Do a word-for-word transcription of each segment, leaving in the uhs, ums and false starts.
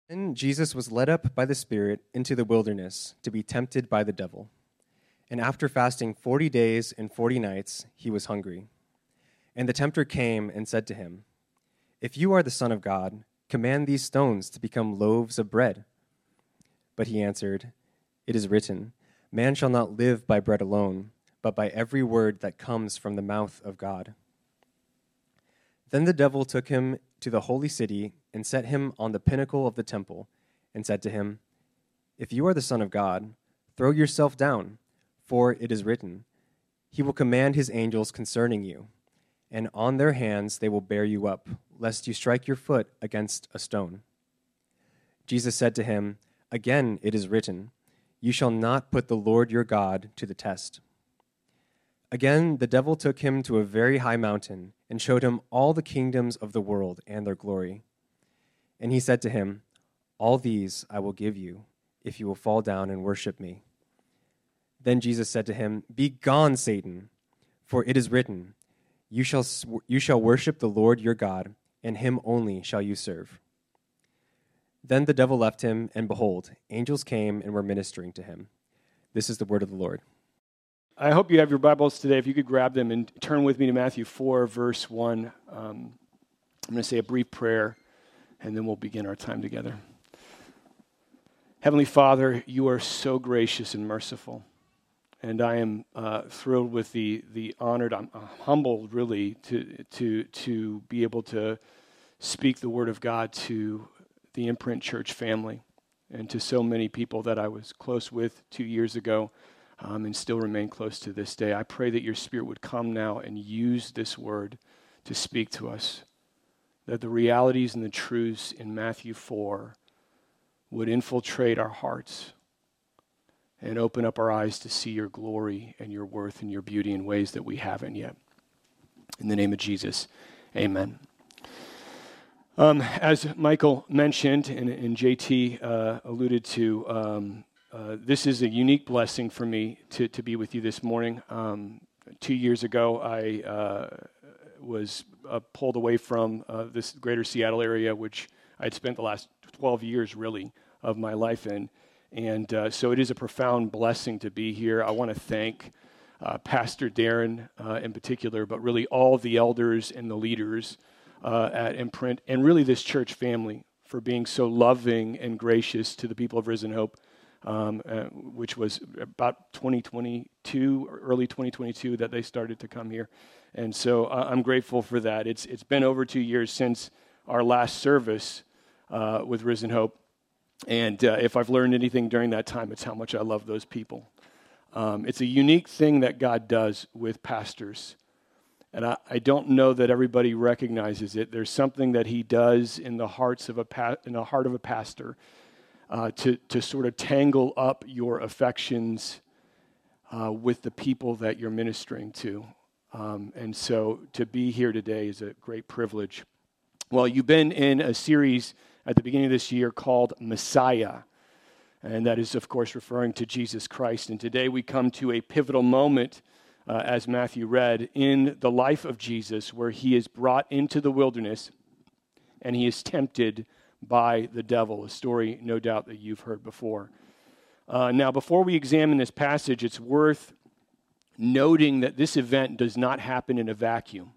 Then Jesus was led up by the Spirit into the wilderness to be tempted by the devil. And after fasting forty days and forty nights, he was hungry. And the tempter came and said to him, "If you are the Son of God, command these stones to become loaves of bread." But he answered, "It is written, man shall not live by bread alone, but by every word that comes from the mouth of God." Then the devil took him to the holy city and set him on the pinnacle of the temple, and said to him, "If you are the Son of God, throw yourself down, for it is written, He will command His angels concerning you, and on their hands they will bear you up, lest you strike your foot against a stone." Jesus said to him, "Again it is written, You shall not put the Lord your God to the test." Again the devil took him to a very high mountain, and showed him all the kingdoms of the world and their glory. And he said to him, "All these I will give you, if you will fall down and worship me." Then Jesus said to him, "Begone, Satan, for it is written, You shall, you shall worship the Lord your God, and him only shall you serve." Then the devil left him, and behold, angels came and were ministering to him. This is the word of the Lord. I hope you have your Bibles today. If you could grab them and turn with me to Matthew four, verse one. Um, I'm going to say a brief prayer, and then we'll begin our time together. Heavenly Father, you are so gracious and merciful, and I am uh, thrilled with the the honored. I'm humbled, really, to to to be able to speak the Word of God to the Imprint Church family, and to so many people that I was close with two years ago. Um, and still remain close to this day. I pray that your Spirit would come now and use this word to speak to us, that the realities and the truths in Matthew four would infiltrate our hearts and open up our eyes to see your glory and your worth and your beauty in ways that we haven't yet. In the name of Jesus, amen. Um, as Michael mentioned and, and J T uh, alluded to, um, Uh, this is a unique blessing for me to, to be with you this morning. Um, two years ago, I uh, was uh, pulled away from uh, this greater Seattle area, which I'd spent the last twelve years, really, of my life in. And uh, so it is a profound blessing to be here. I want to thank uh, Pastor Darren uh, in particular, but really all the elders and the leaders uh, at Imprint, and really this church family for being so loving and gracious to the people of Risen Hope. Um, uh, which was about twenty twenty-two, or early twenty twenty-two, that they started to come here. And so uh, I'm grateful for that. It's It's been over two years since our last service uh, with Risen Hope. And uh, if I've learned anything during that time, it's how much I love those people. Um, it's a unique thing that God does with pastors. And I, I don't know that everybody recognizes it. There's something that he does in the hearts of a pa- in the heart of a pastor Uh, to, to sort of tangle up your affections uh, with the people that you're ministering to. Um, and so to be here today is a great privilege. Well, you've been in a series at the beginning of this year called Messiah. And that is, of course, referring to Jesus Christ. And today we come to a pivotal moment, uh, as Matthew read, in the life of Jesus, where he is brought into the wilderness and he is tempted by the devil, a story no doubt that you've heard before. Uh, now, before we examine this passage, it's worth noting that this event does not happen in a vacuum.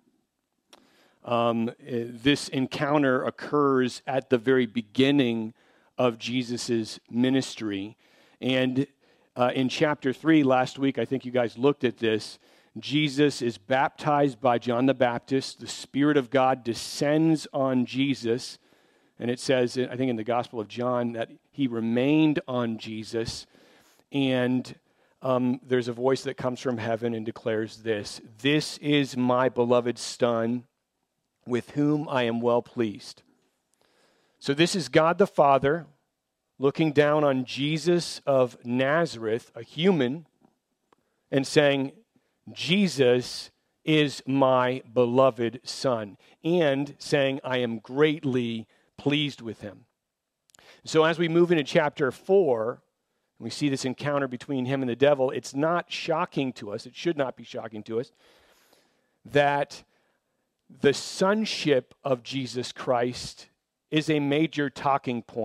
Um, this encounter occurs at the very beginning of Jesus' ministry. And uh, in chapter three, last week, I think you guys looked at this, Jesus is baptized by John the Baptist. The Spirit of God descends on Jesus. And it says, I think in the Gospel of John, that he remained on Jesus. And um, there's a voice that comes from heaven and declares this: "This is my beloved Son, with whom I am well pleased." So this is God the Father looking down on Jesus of Nazareth, a human, and saying, "Jesus is my beloved Son," and saying, "I am greatly pleased with him." So as we move into chapter four, and we see this encounter between him and the devil, it's not shocking to us, it should not be shocking to us, that the sonship of Jesus Christ is a major talking point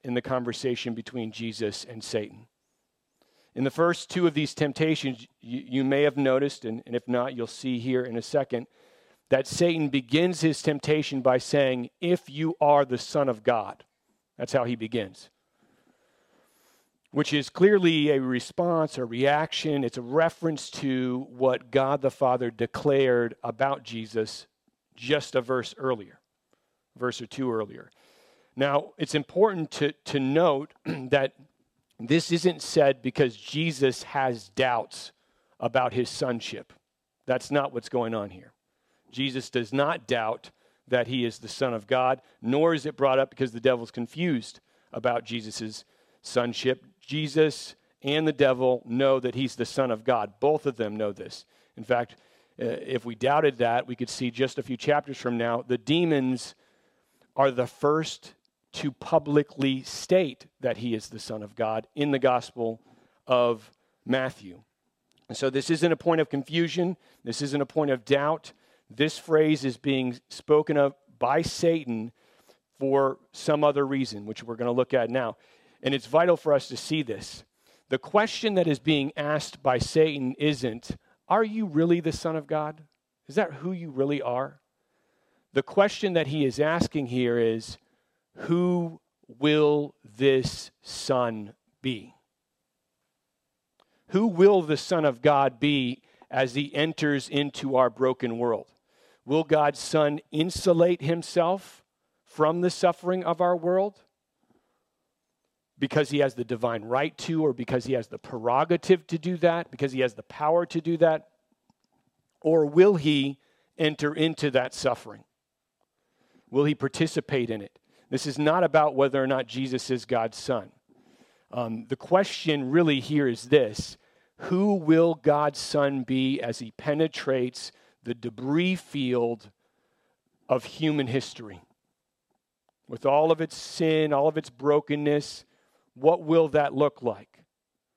in the conversation between Jesus and Satan. In the first two of these temptations, you, you may have noticed, and, and if not, you'll see here in a second, that Satan begins his temptation by saying, if you are the Son of God. That's how he begins. Which is clearly a response, a reaction. It's a reference to what God the Father declared about Jesus just a verse earlier, verse or two earlier. Now, it's important to, to note that this isn't said because Jesus has doubts about his sonship. That's not what's going on here. Jesus does not doubt that he is the Son of God, nor is it brought up because the devil's confused about Jesus' sonship. Jesus and the devil know that he's the Son of God. Both of them know this. In fact, uh, if we doubted that, we could see just a few chapters from now, the demons are the first to publicly state that he is the Son of God in the Gospel of Matthew. And so this isn't a point of confusion. This isn't a point of doubt. This phrase is being spoken of by Satan for some other reason, which we're going to look at now. And it's vital for us to see this. The question that is being asked by Satan isn't, are you really the Son of God? Is that who you really are? The question that he is asking here is, who will this Son be? Who will the Son of God be as he enters into our broken world? Will God's Son insulate himself from the suffering of our world because he has the divine right to, or because he has the prerogative to do that, because he has the power to do that? Or will he enter into that suffering? Will he participate in it? This is not about whether or not Jesus is God's Son. Um, the question really here is this: who will God's Son be as he penetrates the debris field of human history? With all of its sin, all of its brokenness, what will that look like?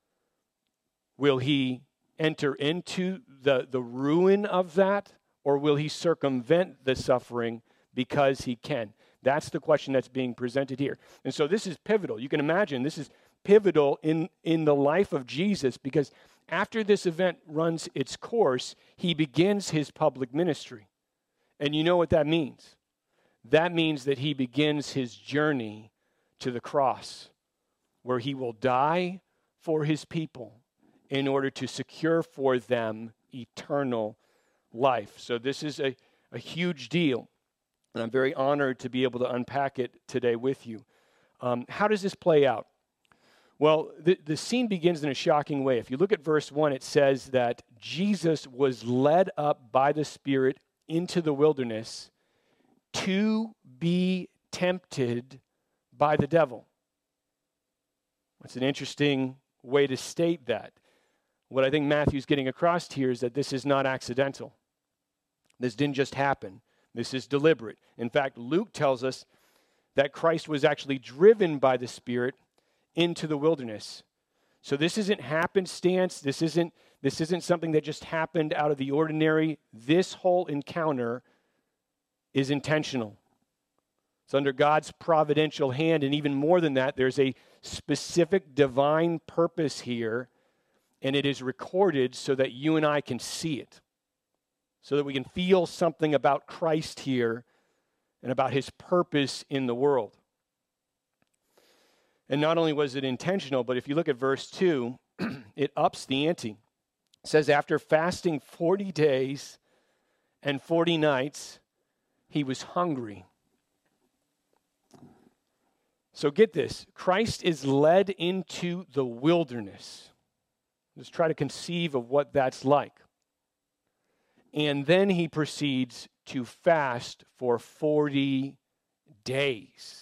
Will he enter into the, the ruin of that, or will he circumvent the suffering because he can? That's the question that's being presented here. And so this is pivotal. You can imagine this is pivotal in, in the life of Jesus, because after this event runs its course, he begins his public ministry. And you know what that means? That means that he begins his journey to the cross, where he will die for his people in order to secure for them eternal life. So this is a, a huge deal, and I'm very honored to be able to unpack it today with you. Um, how does this play out? Well, the, the scene begins in a shocking way. If you look at verse one, it says that Jesus was led up by the Spirit into the wilderness to be tempted by the devil. That's an interesting way to state that. What I think Matthew's getting across here is that this is not accidental. This didn't just happen. This is deliberate. In fact, Luke tells us that Christ was actually driven by the Spirit into the wilderness. So this isn't happenstance. This isn't, this isn't something that just happened out of the ordinary. This whole encounter is intentional. It's under God's providential hand, and even more than that, there's a specific divine purpose here, and it is recorded so that you and I can see it, so that we can feel something about Christ here and about his purpose in the world. And not only was it intentional, but if you look at verse two, it ups the ante. It says, after fasting forty days and forty nights, he was hungry. So get this, Christ is led into the wilderness. Let's try to conceive of what that's like. And then he proceeds to fast for forty days.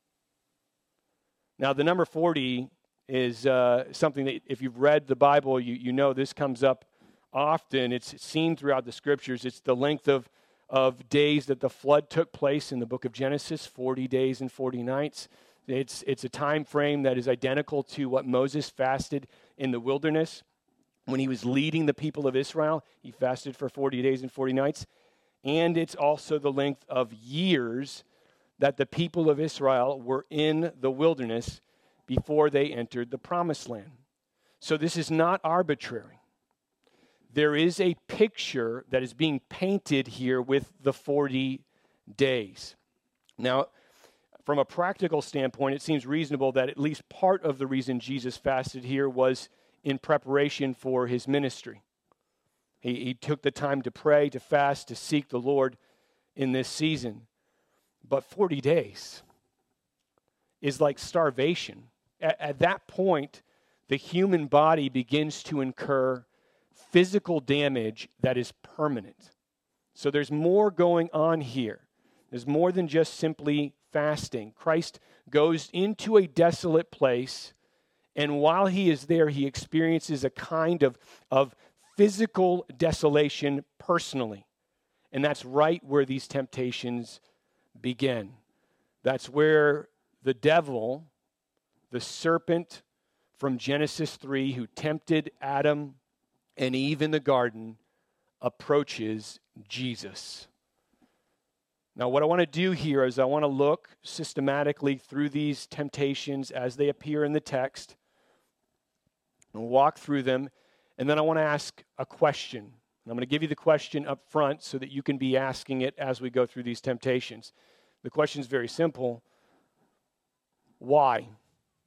Now, the number forty is uh, something that if you've read the Bible, you, you know this comes up often. It's seen throughout the scriptures. It's the length of, of days that the flood took place in the book of Genesis, forty days and forty nights. It's, it's a time frame that is identical to what Moses fasted in the wilderness. When he was leading the people of Israel, he fasted for forty days and forty nights. And it's also the length of years that the people of Israel were in the wilderness before they entered the promised land. So this is not arbitrary. There is a picture that is being painted here with the forty days. Now, from a practical standpoint, it seems reasonable that at least part of the reason Jesus fasted here was in preparation for his ministry. He, he took the time to pray, to fast, to seek the Lord in this season. But forty days is like starvation. At, at that point, the human body begins to incur physical damage that is permanent. So there's more going on here. There's more than just simply fasting. Christ goes into a desolate place, and while he is there, he experiences a kind of, of physical desolation personally. And that's right where these temptations begin. That's where the devil, the serpent from Genesis three, who tempted Adam and Eve in the garden, approaches Jesus. Now, what I want to do here is I want to look systematically through these temptations as they appear in the text and walk through them. And then I want to ask a question. And I'm going to give you the question up front so that you can be asking it as we go through these temptations. The question is very simple. Why?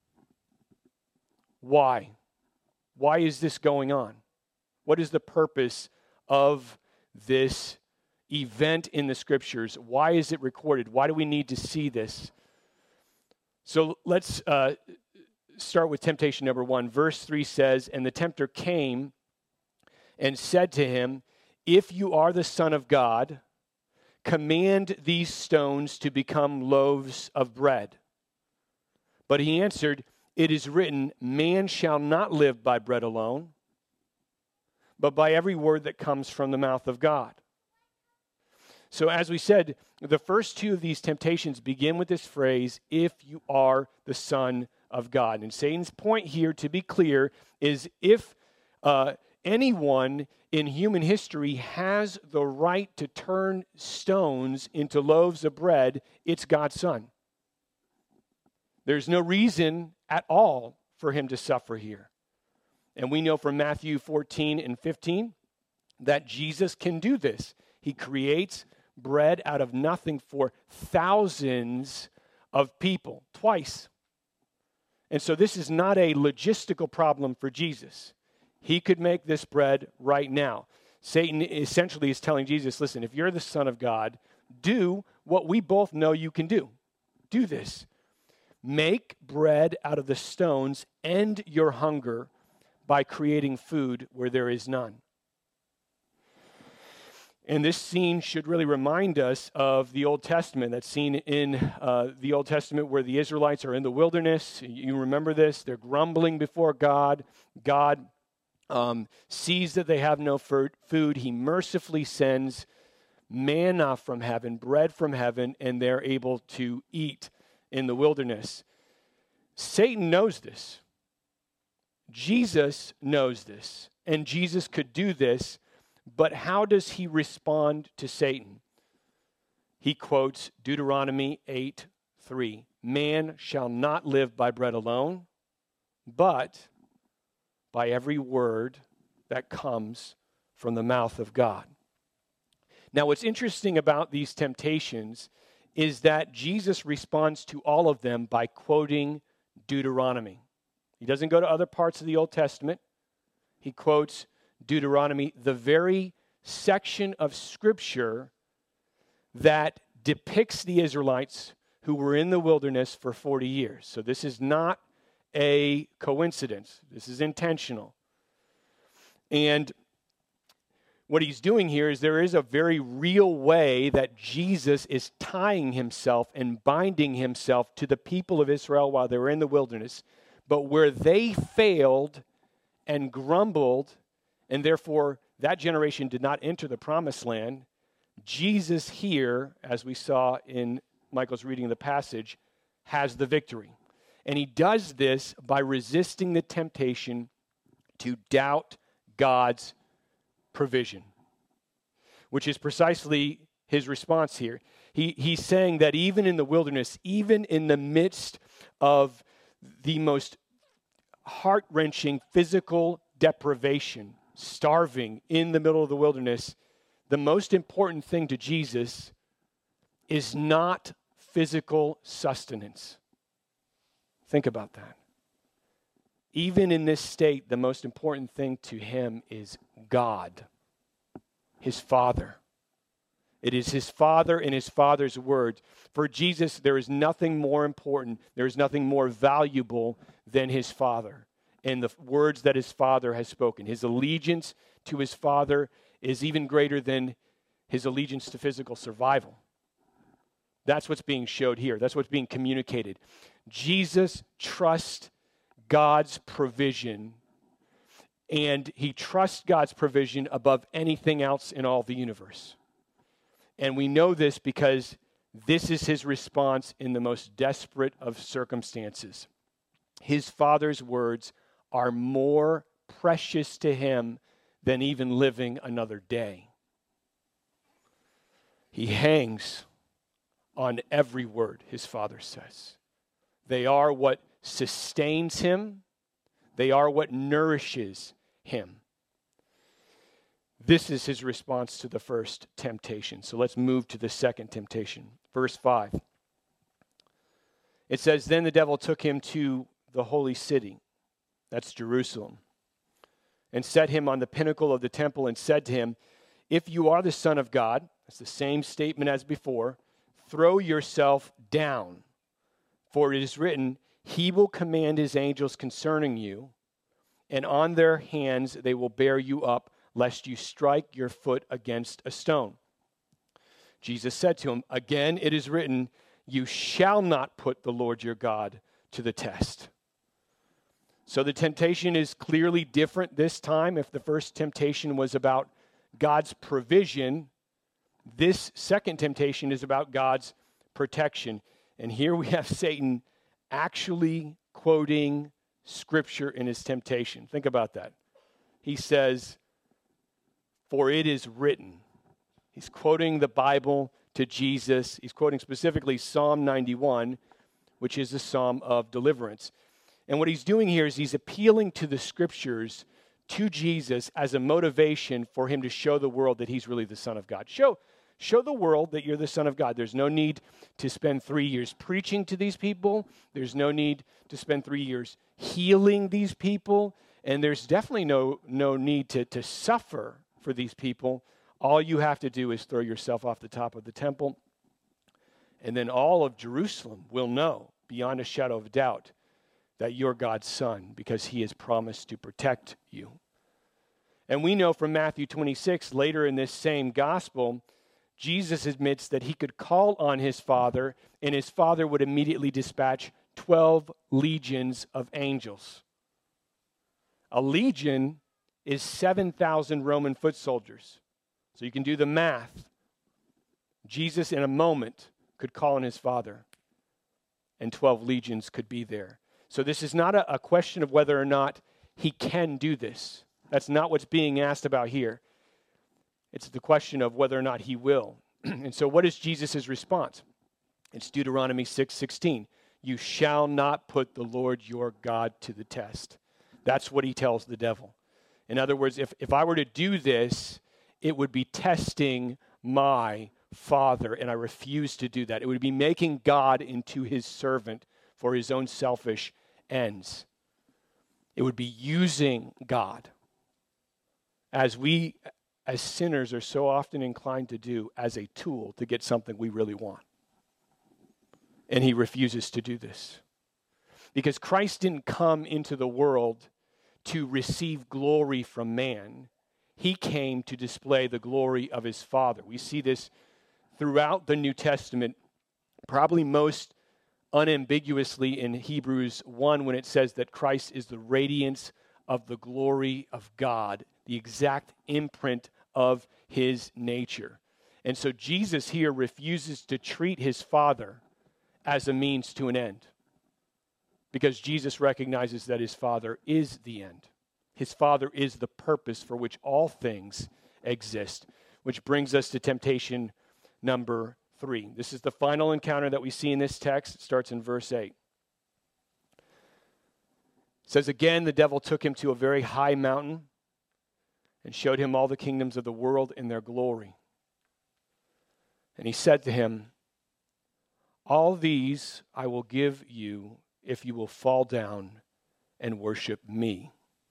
Why? Why is this going on? What is the purpose of this event in the scriptures? Why is it recorded? Why do we need to see this? So let's uh, start with temptation number one. Verse three says, "And the tempter came and said to him, 'If you are the Son of God, command these stones to become loaves of bread.' But he answered, 'It is written, man shall not live by bread alone, but by every word that comes from the mouth of God.'" So as we said, the first two of these temptations begin with this phrase, "if you are the Son of God." And Satan's point here, to be clear, is if uh, anyone in human history has the right to turn stones into loaves of bread, it's God's Son. There's no reason at all for him to suffer here. And we know from Matthew fourteen and fifteen that Jesus can do this. He creates bread out of nothing for thousands of people, twice. And so this is not a logistical problem for Jesus. He could make this bread right now. Satan essentially is telling Jesus, listen, if you're the Son of God, do what we both know you can do. Do this. Make bread out of the stones, end your hunger by creating food where there is none. And this scene should really remind us of the Old Testament. That's seen in uh, the Old Testament where the Israelites are in the wilderness. You remember this. They're grumbling before God. God um, sees that they have no food. He mercifully sends manna from heaven, bread from heaven, and they're able to eat in the wilderness. Satan knows this. Jesus knows this. And Jesus could do this. But how does he respond to Satan? He quotes Deuteronomy eight three. "Man shall not live by bread alone, but by every word that comes from the mouth of God." Now, what's interesting about these temptations is that Jesus responds to all of them by quoting Deuteronomy. He doesn't go to other parts of the Old Testament. He quotes Deuteronomy, the very section of Scripture that depicts the Israelites who were in the wilderness for forty years. So this is not a coincidence. This is intentional. And what he's doing here is there is a very real way that Jesus is tying himself and binding himself to the people of Israel while they were in the wilderness. But where they failed and grumbled, and therefore that generation did not enter the promised land, Jesus here, as we saw in Michael's reading of the passage, has the victory. And he does this by resisting the temptation to doubt God's provision, which is precisely his response here. He, he's saying that even in the wilderness, even in the midst of the most heart-wrenching physical deprivation, starving in the middle of the wilderness, the most important thing to Jesus is not physical sustenance. Think about that. Even in this state, the most important thing to him is God, his Father. It is his Father and his Father's word. For Jesus, there is nothing more important, there is nothing more valuable than his Father and the words that his Father has spoken. His allegiance to his Father is even greater than his allegiance to physical survival. That's what's being showed here. That's what's being communicated. Jesus trusts God's provision, and he trusts God's provision above anything else in all the universe. And we know this because this is his response in the most desperate of circumstances. His Father's words are more precious to him than even living another day. He hangs on every word his Father says. They are what sustains him. They are what nourishes him. This is his response to the first temptation. So let's move to the second temptation. Verse five. It says, "Then the devil took him to the holy city," that's Jerusalem, "and set him on the pinnacle of the temple and said to him, 'If you are the Son of God,'" that's the same statement as before, "'throw yourself down. For it is written, He will command his angels concerning you, and on their hands they will bear you up, lest you strike your foot against a stone.' Jesus said to him, 'Again it is written, you shall not put the Lord your God to the test.'" So the temptation is clearly different this time. If the first temptation was about God's provision, this second temptation is about God's protection. And here we have Satan actually quoting Scripture in his temptation. Think about that. He says, "For it is written." He's quoting the Bible to Jesus. He's quoting specifically Psalm ninety-one, which is a psalm of deliverance. And what he's doing here is he's appealing to the Scriptures, to Jesus, as a motivation for him to show the world that he's really the Son of God. Show Show the world that you're the Son of God. There's no need to spend three years preaching to these people. There's no need to spend three years healing these people. And there's definitely no, no need to, to suffer for these people. All you have to do is throw yourself off the top of the temple. And then all of Jerusalem will know, beyond a shadow of doubt, that you're God's Son, because he has promised to protect you. And we know from Matthew twenty-six, later in this same gospel, Jesus admits that he could call on his Father, and his Father would immediately dispatch twelve legions of angels. A legion is seven thousand Roman foot soldiers. So you can do the math. Jesus, in a moment, could call on his Father, and twelve legions could be there. So this is not a, a question of whether or not he can do this. That's not what's being asked about here. It's the question of whether or not he will. And so what is Jesus' response? It's Deuteronomy six sixteen. "You shall not put the Lord your God to the test." That's what he tells the devil. In other words, if, if I were to do this, it would be testing my Father, and I refuse to do that. It would be making God into his servant for his own selfish ends. It would be using God, as we as sinners are so often inclined to do, as a tool to get something we really want. And he refuses to do this. Because Christ didn't come into the world to receive glory from man. He came to display the glory of his Father. We see this throughout the New Testament, probably most unambiguously in Hebrews one, when it says that Christ is the radiance of the glory of God, the exact imprint of his nature. And so Jesus here refuses to treat his Father as a means to an end, because Jesus recognizes that his Father is the end. His Father is the purpose for which all things exist, which brings us to temptation number three. This is the final encounter that we see in this text. It starts in verse eight. It says, again, the devil took him to a very high mountain and showed him all the kingdoms of the world in their glory. And he said to him, all these I will give you if you will fall down and worship me.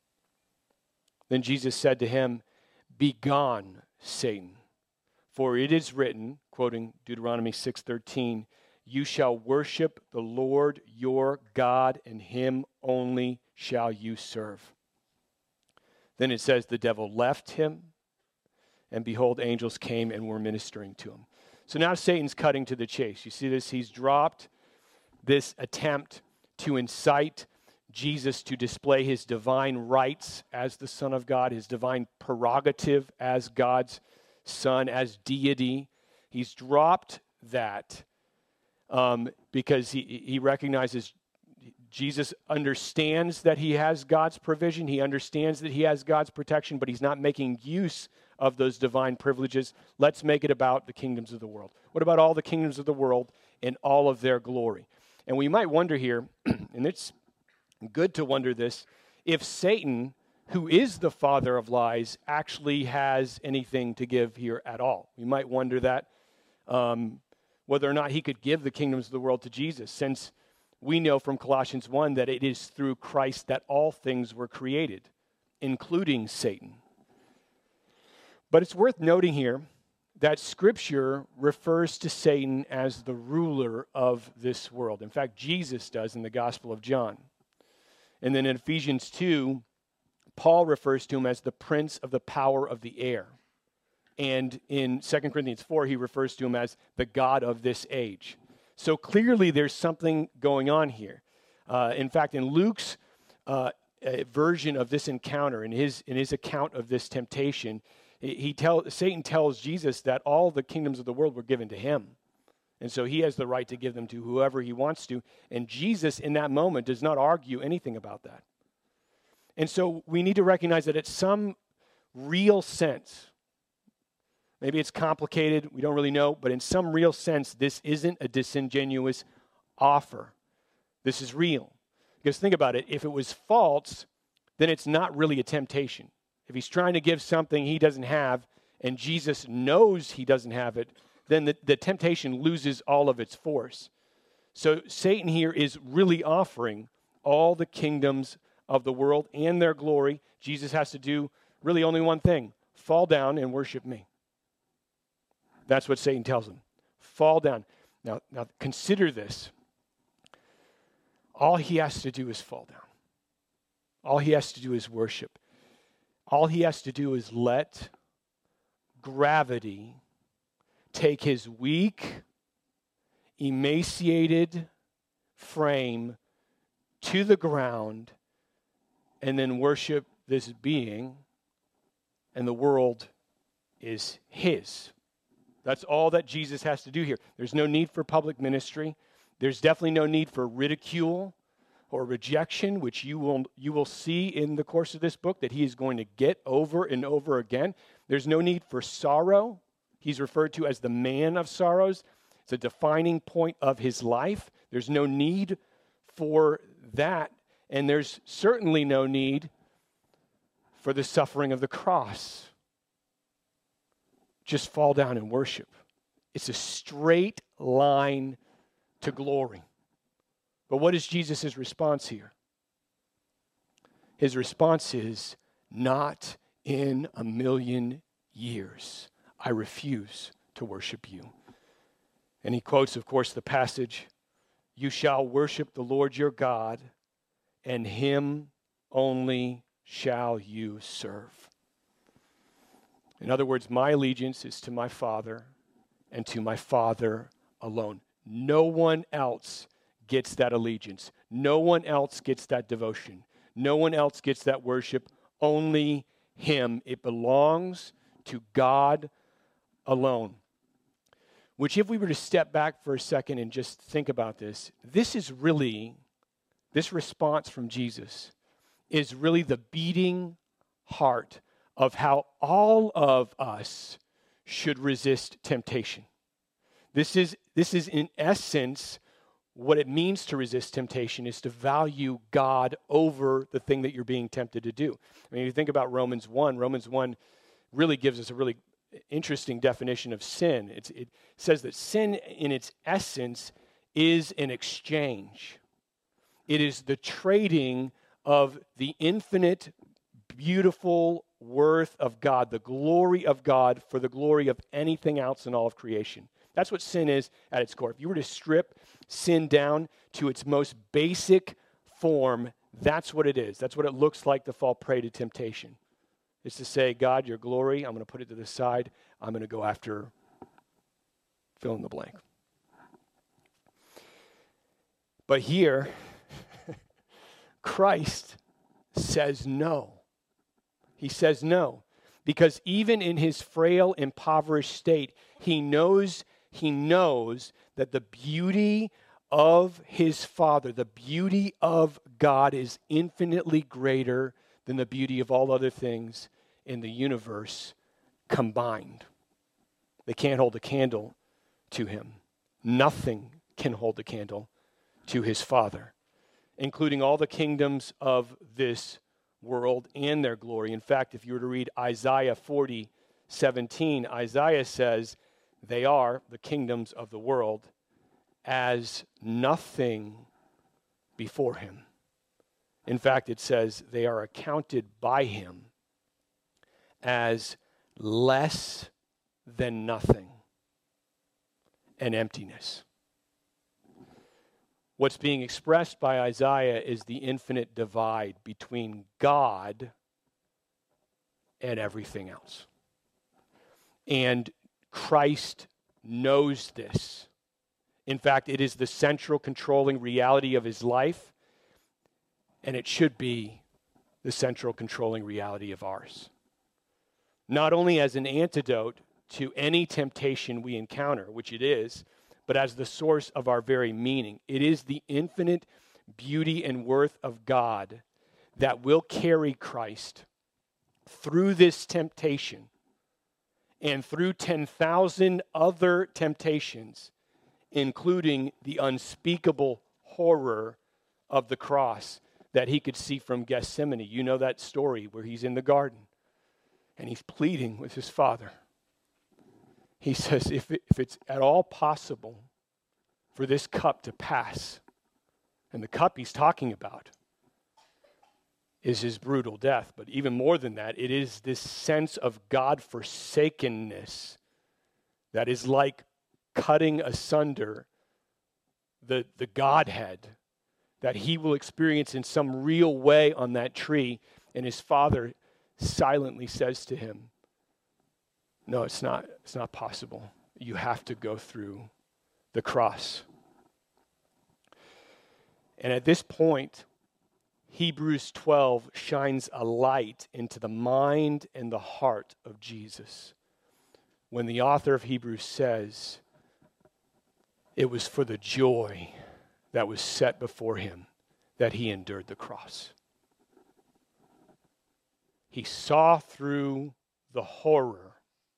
Then Jesus said to him, begone, Satan, for it is written, quoting Deuteronomy six thirteen, you shall worship the Lord your God, and him only shall you serve. Then it says the devil left him, and behold, angels came and were ministering to him. So now Satan's cutting to the chase. You see this? He's dropped this attempt to incite Jesus to display his divine rights as the Son of God, his divine prerogative as God's Son, as deity. He's dropped that um, because he, he recognizes Jesus understands that he has God's provision. He understands that he has God's protection, but he's not making use of those divine privileges. Let's make it about the kingdoms of the world. What about all the kingdoms of the world and all of their glory? And we might wonder here, and it's good to wonder this, if Satan, who is the father of lies, actually has anything to give here at all. We might wonder that, um, whether or not he could give the kingdoms of the world to Jesus, since we know from Colossians one that it is through Christ that all things were created, including Satan. But it's worth noting here that Scripture refers to Satan as the ruler of this world. In fact, Jesus does in the Gospel of John. And then in Ephesians two, Paul refers to him as the prince of the power of the air. And in Second Corinthians four, he refers to him as the God of this age. So clearly there's something going on here. Uh, in fact, in Luke's uh, version of this encounter, in his, in his account of this temptation, he tell, Satan tells Jesus that all the kingdoms of the world were given to him. And so he has the right to give them to whoever he wants to. And Jesus, in that moment, does not argue anything about that. And so we need to recognize that at some real sense, maybe it's complicated, we don't really know, but in some real sense, this isn't a disingenuous offer. This is real. Because think about it, if it was false, then it's not really a temptation. If he's trying to give something he doesn't have, and Jesus knows he doesn't have it, then the, the temptation loses all of its force. So Satan here is really offering all the kingdoms of the world and their glory. Jesus has to do really only one thing: fall down and worship me. That's what Satan tells him. Fall down. Now, now consider this. All he has to do is fall down. All he has to do is worship. All he has to do is let gravity take his weak, emaciated frame to the ground and then worship this being, and the world is his. That's all that Jesus has to do here. There's no need for public ministry. There's definitely no need for ridicule or rejection, which you will you will see in the course of this book that he is going to get over and over again. There's no need for sorrow. He's referred to as the man of sorrows. It's a defining point of his life. There's no need for that. And there's certainly no need for the suffering of the cross. Just fall down and worship. It's a straight line to glory. But what is Jesus' response here? His response is, not in a million years. I refuse to worship you. And he quotes, of course, the passage, you shall worship the Lord your God, and him only shall you serve. In other words, my allegiance is to my Father and to my Father alone. No one else gets that allegiance. No one else gets that devotion. No one else gets that worship. Only him. It belongs to God alone. Which, if we were to step back for a second and just think about this, this is really, this response from Jesus is really the beating heart of how all of us should resist temptation. This is, this is in essence what it means to resist temptation, is to value God over the thing that you're being tempted to do. I mean, if you think about Romans one, Romans one really gives us a really interesting definition of sin. It's, it says that sin in its essence is an exchange. It is the trading of the infinite, beautiful worth of God, the glory of God for the glory of anything else in all of creation. That's what sin is at its core. If you were to strip sin down to its most basic form, that's what it is. That's what it looks like to fall prey to temptation. It's to say, God, your glory, I'm going to put it to the side. I'm going to go after fill in the blank. But here, Christ says no. He says no. Because even in his frail, impoverished state, he knows, he knows that the beauty of his Father, the beauty of God, is infinitely greater than the beauty of all other things in the universe combined. They can't hold a candle to him. Nothing can hold a candle to his Father, including all the kingdoms of this world and their glory. In fact, if you were to read Isaiah forty seventeen, Isaiah says they are, the kingdoms of the world, as nothing before him. In fact, it says they are accounted by him as less than nothing and emptiness. What's being expressed by Isaiah is the infinite divide between God and everything else. And Christ knows this. In fact, it is the central controlling reality of his life, and it should be the central controlling reality of ours. Not only as an antidote to any temptation we encounter, which it is, but as the source of our very meaning. It is the infinite beauty and worth of God that will carry Christ through this temptation and through ten thousand other temptations, including the unspeakable horror of the cross that he could see from Gethsemane. You know that story where he's in the garden and he's pleading with his Father. He says, if, it, if it's at all possible for this cup to pass, and the cup he's talking about is his brutal death, but even more than that, it is this sense of God-forsakenness that is like cutting asunder the, the Godhead that he will experience in some real way on that tree, and his Father silently says to him, no, it's not, it's not possible. You have to go through the cross. And at this point, Hebrews twelve shines a light into the mind and the heart of Jesus when the author of Hebrews says, it was for the joy that was set before him that he endured the cross. He saw through the horror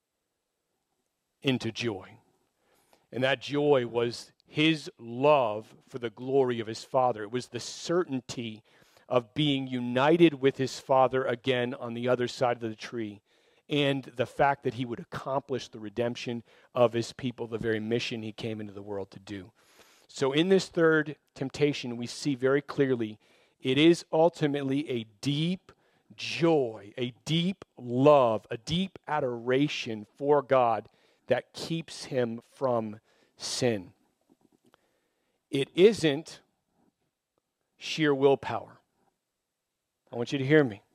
into joy. And that joy was his love for the glory of his Father. It was the certainty of being united with his Father again on the other side of the tree, and the fact that he would accomplish the redemption of his people, the very mission he came into the world to do. So in this third temptation, we see very clearly it is ultimately a deep joy, a deep love, a deep adoration for God that keeps him from sin. It isn't sheer willpower. I want you to hear me.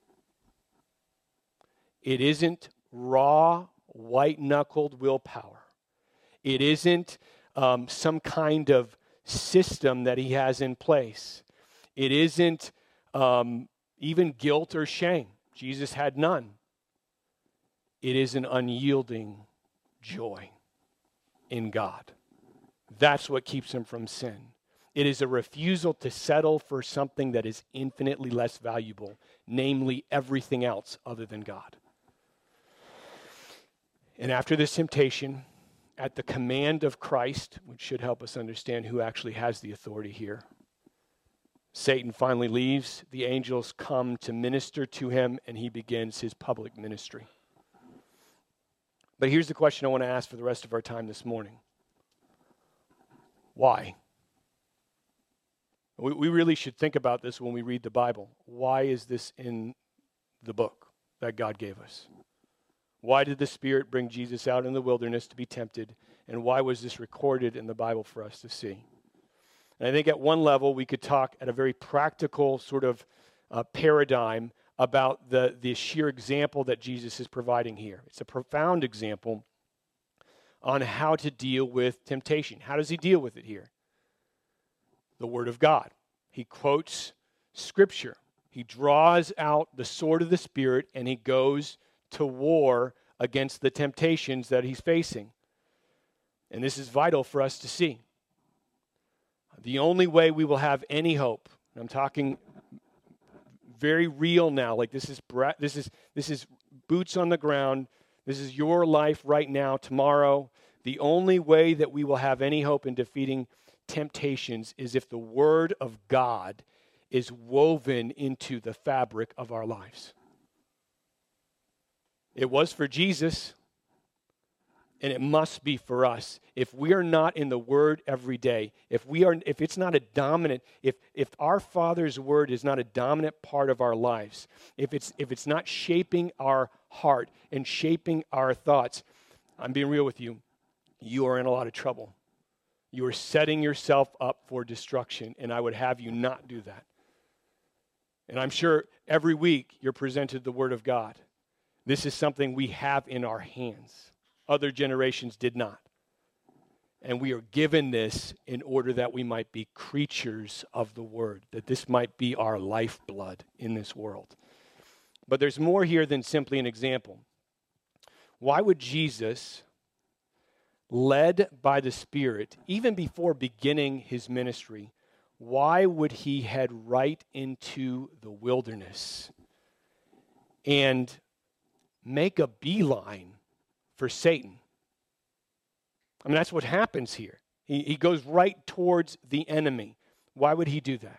It isn't raw, white-knuckled willpower. It isn't um, some kind of system that he has in place. It isn't um, even guilt or shame. Jesus had none. It is an unyielding joy in God. That's what keeps him from sin. It is a refusal to settle for something that is infinitely less valuable, namely everything else other than God. And after this temptation, at the command of Christ, which should help us understand who actually has the authority here. Satan finally leaves. The angels come to minister to him, and he begins his public ministry. But here's the question I want to ask for the rest of our time this morning. Why? We, we really should think about this when we read the Bible. Why is this in the book that God gave us? Why did the Spirit bring Jesus out in the wilderness to be tempted? And why was this recorded in the Bible for us to see? And I think at one level, we could talk at a very practical sort of uh, paradigm about the, the sheer example that Jesus is providing here. It's a profound example on how to deal with temptation. How does he deal with it here? The Word of God. He quotes Scripture. He draws out the sword of the Spirit and he goes to war against the temptations that he's facing. And this is vital for us to see. The only way we will have any hope, and I'm talking very real now, like this is this is this is boots on the ground. This is your life right now, tomorrow. The only way that we will have any hope in defeating temptations is if the Word of God is woven into the fabric of our lives. It was for Jesus, and it must be for us. If we are not in the Word every day, if we are, if it's not a dominant, if if our Father's Word is not a dominant part of our lives, if it's if it's not shaping our heart and shaping our thoughts, I'm being real with you, you are in a lot of trouble. You are setting yourself up for destruction, and I would have you not do that. And I'm sure every week you're presented the Word of God. This is something we have in our hands. Other generations did not. And we are given this in order that we might be creatures of the Word, that this might be our lifeblood in this world. But there's more here than simply an example. Why would Jesus, led by the Spirit, even before beginning his ministry, why would he head right into the wilderness and make a beeline for Satan? I mean, that's what happens here. He, he goes right towards the enemy. Why would he do that?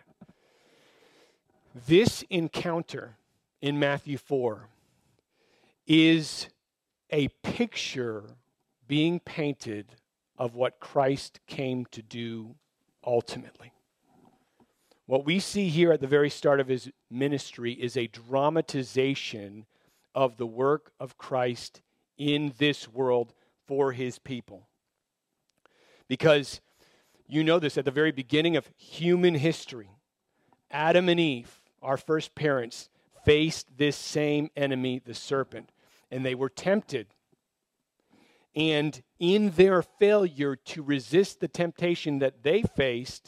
This encounter in Matthew four is a picture being painted of what Christ came to do ultimately. What we see here at the very start of his ministry is a dramatization of the work of Christ in this world for his people. Because you know this, at the very beginning of human history, Adam and Eve, our first parents, faced this same enemy, the serpent, and they were tempted. And in their failure to resist the temptation that they faced,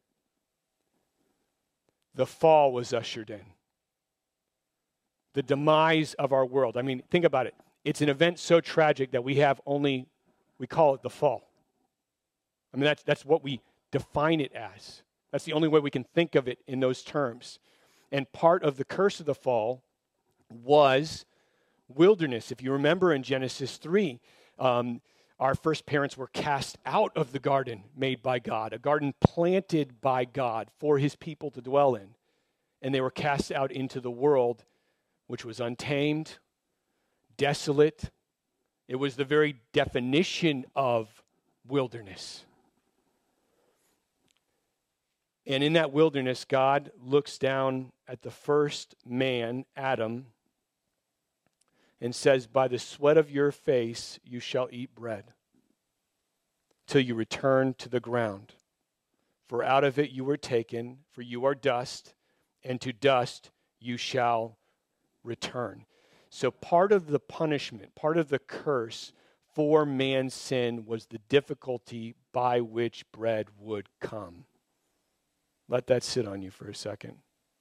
the fall was ushered in. The demise of our world. I mean, think about it. It's an event so tragic that we have only, we call it the fall. I mean, that's, that's what we define it as. That's the only way we can think of it in those terms. And part of the curse of the fall was wilderness. If you remember in Genesis three, um, our first parents were cast out of the garden made by God, a garden planted by God for his people to dwell in. And they were cast out into the world, which was untamed, desolate. It was the very definition of wilderness. And in that wilderness, God looks down at the first man, Adam, and says, by the sweat of your face you shall eat bread till you return to the ground. For out of it you were taken, for you are dust, and to dust you shall return. So part of the punishment, part of the curse for man's sin was the difficulty by which bread would come. Let that sit on you for a second.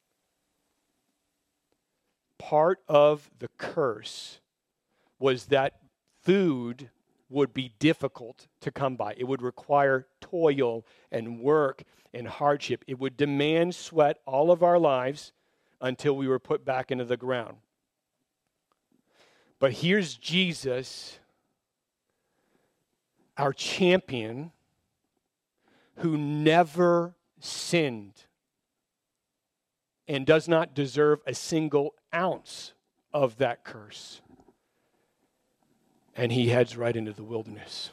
Part of the curse was that food would be difficult to come by. It would require toil and work and hardship. It would demand sweat all of our lives until we were put back into the ground. But here's Jesus our champion who never sinned and does not deserve a single ounce of that curse. And he heads right into the wilderness.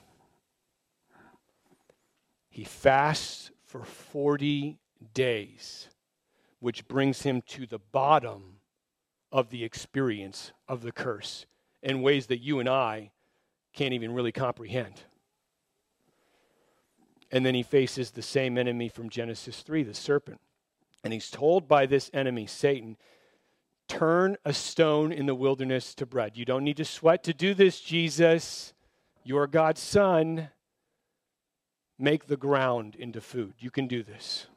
He fasts for forty days, which brings him to the bottom of the experience of the curse in ways that you and I can't even really comprehend. And then he faces the same enemy from Genesis three, the serpent. And he's told by this enemy, Satan, turn a stone in the wilderness to bread. You don't need to sweat to do this, Jesus. You're God's son. Make the ground into food. You can do this.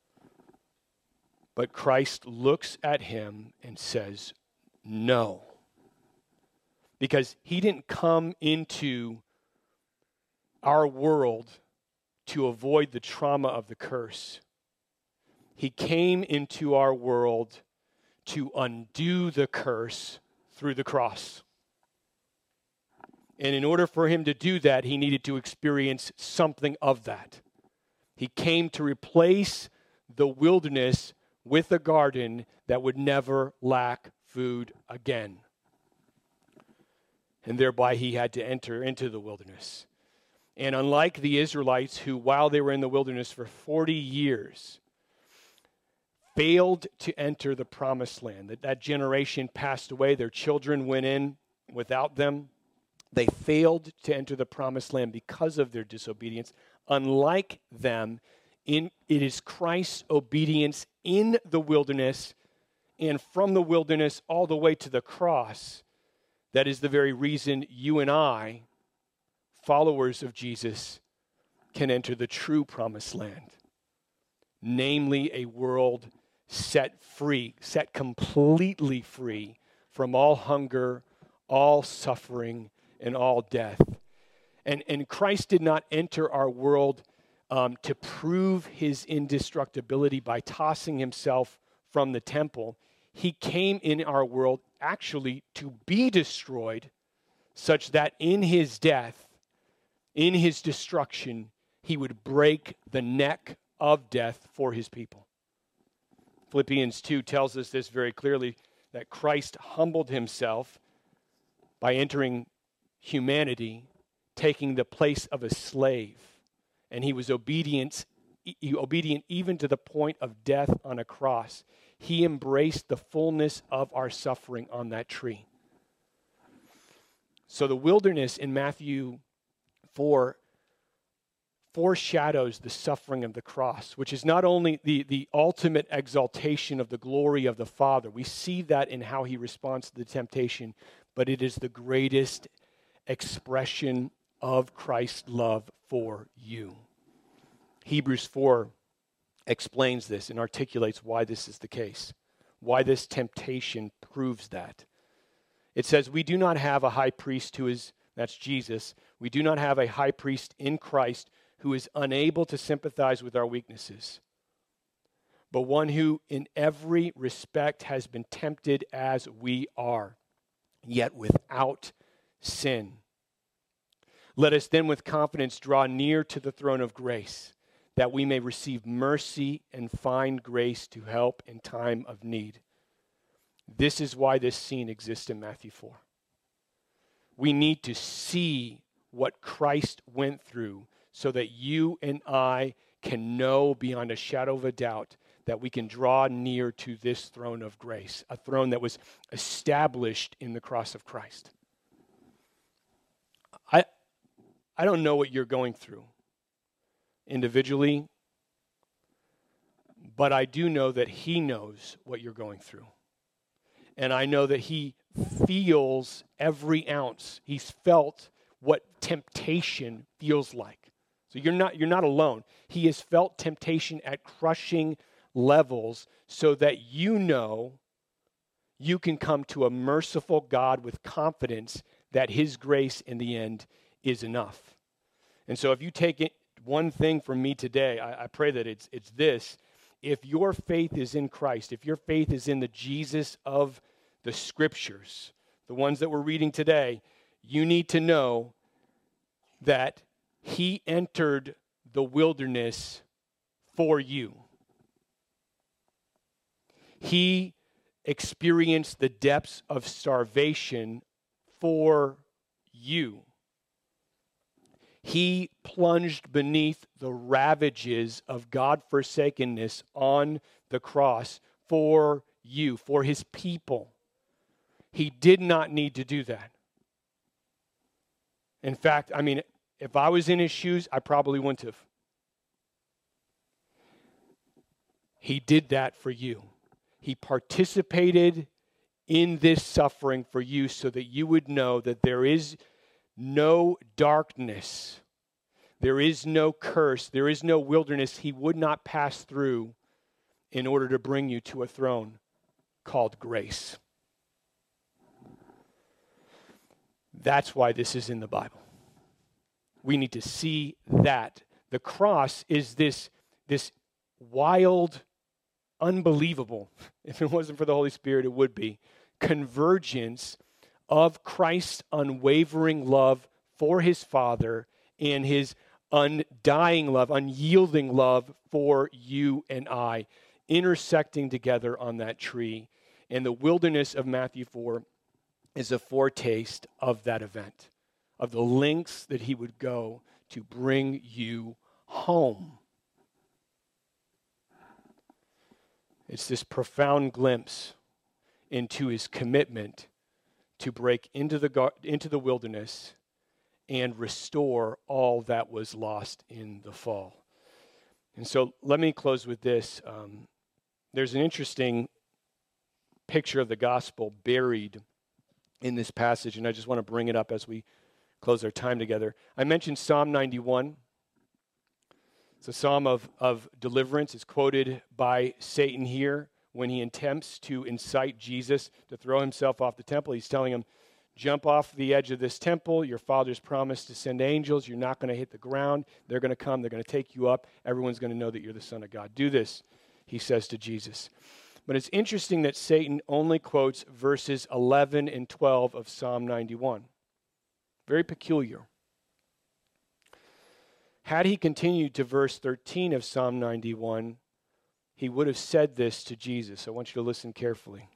But Christ looks at him and says, no. Because he didn't come into our world to avoid the trauma of the curse. He came into our world to undo the curse through the cross. And in order for him to do that, he needed to experience something of that. He came to replace the wilderness with a garden that would never lack food again. And thereby he had to enter into the wilderness. And unlike the Israelites who, while they were in the wilderness for forty years, failed to enter the promised land, that that generation passed away, their children went in without them. They failed to enter the promised land because of their disobedience. Unlike them, in, it is Christ's obedience in the wilderness and from the wilderness all the way to the cross that is the very reason you and I, followers of Jesus, can enter the true promised land. Namely, a world set free, set completely free from all hunger, all suffering, and all death. And, and Christ did not enter our world um, to prove his indestructibility by tossing himself from the temple. He came in our world actually to be destroyed, such that in his death, in his destruction, he would break the neck of death for his people. Philippians two tells us this very clearly, that Christ humbled himself by entering humanity, taking the place of a slave. And he was obedient, obedient even to the point of death on a cross. He embraced the fullness of our suffering on that tree. So the wilderness in Matthew four foreshadows the suffering of the cross, which is not only the, the ultimate exaltation of the glory of the Father. We see that in how he responds to the temptation, but it is the greatest expression of Christ's love for you. Hebrews four explains this and articulates why this is the case, why this temptation proves that. It says, we do not have a high priest who is, that's Jesus, we do not have a high priest in Christ who is unable to sympathize with our weaknesses, but one who in every respect has been tempted as we are, yet without sin. Let us then with confidence draw near to the throne of grace, that we may receive mercy and find grace to help in time of need. This is why this scene exists in Matthew four. We need to see what Christ went through so that you and I can know beyond a shadow of a doubt that we can draw near to this throne of grace, a throne that was established in the cross of Christ. I, I don't know what you're going through individually, but I do know that he knows what you're going through. And I know that he feels every ounce. He's felt what temptation feels like. So you're not, you're not alone. He has felt temptation at crushing levels so that you know you can come to a merciful God with confidence that his grace in the end is enough. And so if you take it, one thing from me today, I, I pray that it's it's this. If your faith is in Christ, if your faith is in the Jesus of the Scriptures, the ones that we're reading today, you need to know that he entered the wilderness for you. He experienced the depths of starvation for you. He plunged beneath the ravages of God-forsakenness on the cross for you, for his people. He did not need to do that. In fact, I mean, if I was in his shoes, I probably wouldn't have. He did that for you. He participated in this suffering for you so that you would know that there is no darkness, there is no curse, there is no wilderness he would not pass through in order to bring you to a throne called grace. That's why this is in the Bible. We need to see that. The cross is this, this wild, unbelievable, if it wasn't for the Holy Spirit, it would be, convergence of Christ's unwavering love for his Father and his undying love, unyielding love for you and I, intersecting together on that tree. And the wilderness of Matthew four is a foretaste of that event, of the lengths that he would go to bring you home. It's this profound glimpse into his commitment to break into the gar- into the wilderness and restore all that was lost in the fall. And so let me close with this. Um, there's an interesting picture of the gospel buried in this passage, and I just want to bring it up as we close our time together. I mentioned Psalm ninety-one. It's a psalm of, of deliverance. It's quoted by Satan here when he attempts to incite Jesus to throw himself off the temple. He's telling him, jump off the edge of this temple. Your father's promised to send angels. You're not going to hit the ground. They're going to come. They're going to take you up. Everyone's going to know that you're the Son of God. Do this, he says to Jesus. But it's interesting that Satan only quotes verses eleven and twelve of Psalm ninety-one. Very peculiar. Had he continued to verse thirteen of Psalm ninety-one, he would have said this to Jesus. I want you to listen carefully.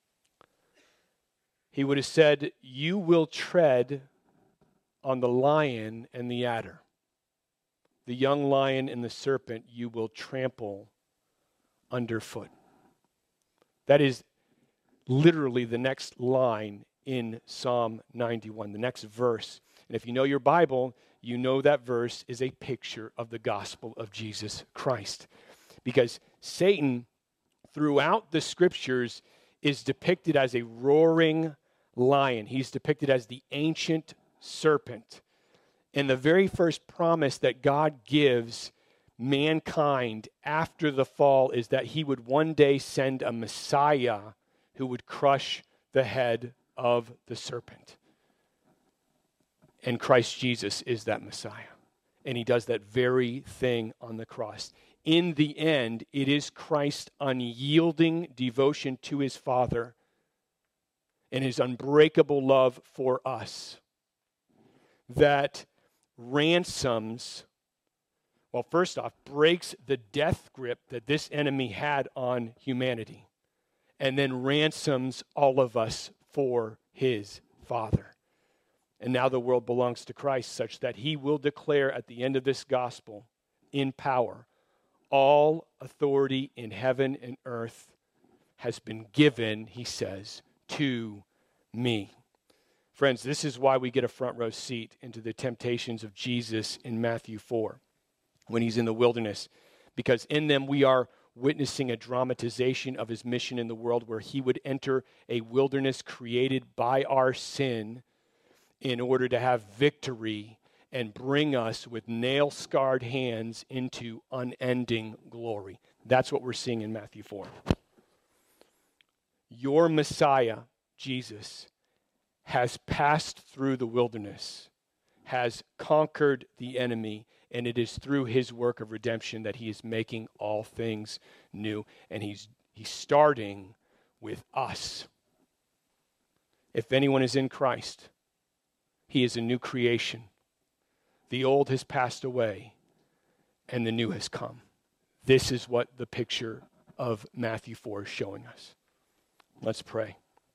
He would have said, you will tread on the lion and the adder. The young lion and the serpent you will trample underfoot. That is literally the next line in Psalm ninety-one, the next verse. And if you know your Bible, you know that verse is a picture of the gospel of Jesus Christ. Because Satan, throughout the scriptures, is depicted as a roaring lion. He's depicted as the ancient serpent. And the very first promise that God gives mankind after the fall is that he would one day send a Messiah who would crush the head of the serpent. And Christ Jesus is that Messiah. And he does that very thing on the cross. In the end, it is Christ's unyielding devotion to his Father and his unbreakable love for us that ransoms, well, first off, breaks the death grip that this enemy had on humanity, and then ransoms all of us for his Father. And now the world belongs to Christ, such that he will declare at the end of this gospel in power, all authority in heaven and earth has been given, he says, to me. Friends, this is why we get a front row seat into the temptations of Jesus in Matthew four when he's in the wilderness, because in them we are witnessing a dramatization of his mission in the world where he would enter a wilderness created by our sin in order to have victory and bring us with nail-scarred hands into unending glory. That's what we're seeing in Matthew four. Your Messiah, Jesus, has passed through the wilderness, has conquered the enemy, and it is through his work of redemption that he is making all things new. And he's, he's starting with us. If anyone is in Christ, he is a new creation. The old has passed away, and the new has come. This is what the picture of Matthew four is showing us. Let's pray.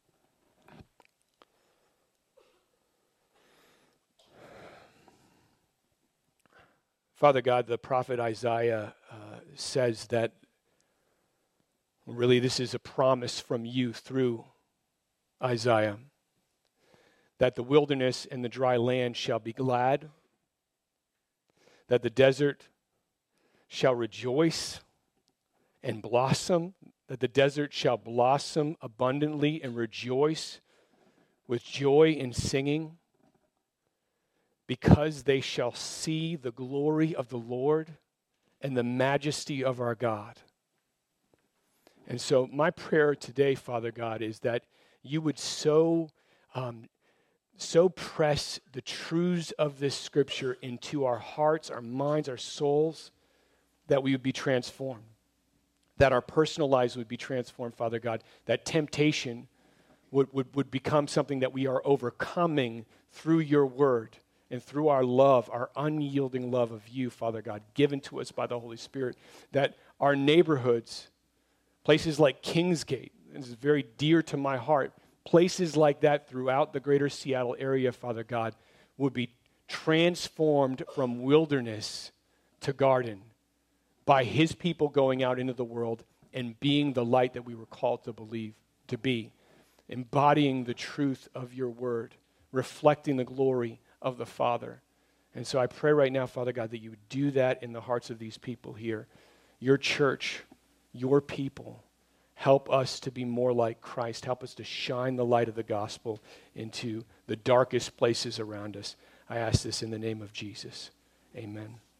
Father God, the prophet Isaiah uh, says that really this is a promise from you through Isaiah, that the wilderness and the dry land shall be glad, that the desert shall rejoice and blossom, that the desert shall blossom abundantly and rejoice with joy and singing, because they shall see the glory of the Lord and the majesty of our God. And so my prayer today, Father God, is that you would so, um, so press the truths of this scripture into our hearts, our minds, our souls, that we would be transformed, that our personal lives would be transformed, Father God, that temptation would, would, would become something that we are overcoming through your word and through our love, our unyielding love of you, Father God, given to us by the Holy Spirit, that our neighborhoods, places like Kingsgate, this is very dear to my heart, places like that throughout the greater Seattle area, Father God, would be transformed from wilderness to garden by his people going out into the world and being the light that we were called to believe, to be, embodying the truth of your word, reflecting the glory of the Father. And so I pray right now, Father God, that you would do that in the hearts of these people here, your church, your people. Help us to be more like Christ. Help us to shine the light of the gospel into the darkest places around us. I ask this in the name of Jesus. Amen.